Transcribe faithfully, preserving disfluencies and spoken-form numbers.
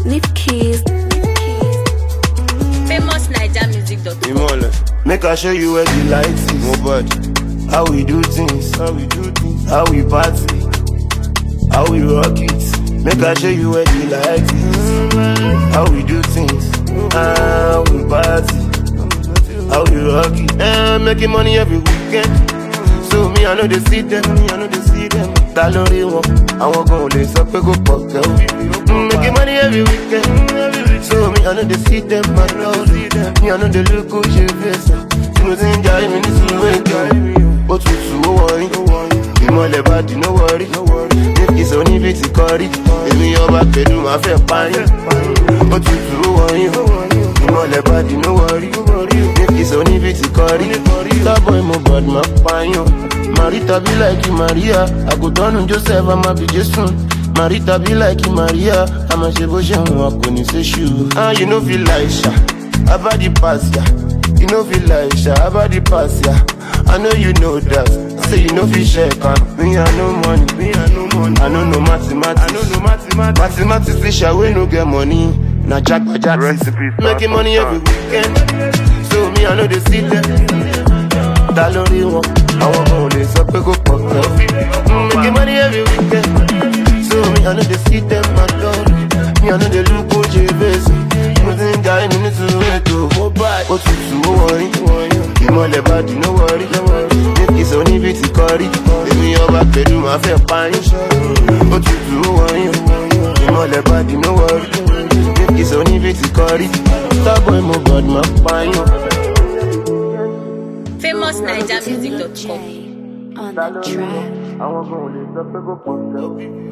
Nip keys. Famous Naija music dot com. Make I show you where the light is. Nobody. How we do things. How we do things. How we party. How we rock it. Make I show you where the light is. How we do things. How we party. How we rock it. Eh, making money every weekend. So me I know they see them. Me I know they see them. Ta lórí wọn. Àwọn kan ò lè sọ pé kò pọ̀ kẹ́ o. Making money every weekend. So me I know they see them. I know see them. Me I know they look good you face. Tí mo ti ń jayé mi ní sùúrù èkó. Ó tutù ó wọ̀nyí. Ìmọ̀lẹ̀ bá di no worry. Ní ìsọ̀ níbi tí kọ́ rí. Èmi ọba pẹ̀lú máa fẹ́ parí. Ó tutù ó wọ̀nyí. Ìmọ̀lẹ̀ bá di no worry. Ní ìsọ̀ níbi tí kọ́ rí. Starboy mo bad ma pààyàn. Marita be like Maria. Àgùntàn Joseph àmà bí Jésù. Marita be like Maria. Àmà ṣe bó ṣe hùn àkò ní ṣe ṣù. Ah, you no feel like Sha. Abadi pass ya. You no feel like Sha. Abadi pass ya. I know you know that. Say you no feel share can. Me I no money. Me I no money. I no know mathematics. I no know mathematics. Mathematics is Sha we no get money. Na jack by jack. Making money every weekend. So me I know they see them. Ta lórí wọn. Àwọn kan ò lè sọ pé kò pọ̀ kẹ́. Making money every weekend. So me I know they see them my God. Me I know they look good you face. Mo ti ń jayé mi ní sùúrù ètò. Ó tutù ó wọ̀nyí. Ìmọ̀lẹ̀ bá di no worry. Ní ìsọ̀ níbi tí kọ́ rí. Èmi ọba pẹ̀lú máa fẹ́ parí. Ó tutù ó wọ̀nyí. Ìmọ̀lẹ̀ bá di no worry. Ní ìsọ̀ níbi tí kọ́ rí. Starboy mo bad ma pààyàn. Famous Naija music dot com. On the track. Àwọn kan ò lè sọ pé kò pọ̀ kẹ́.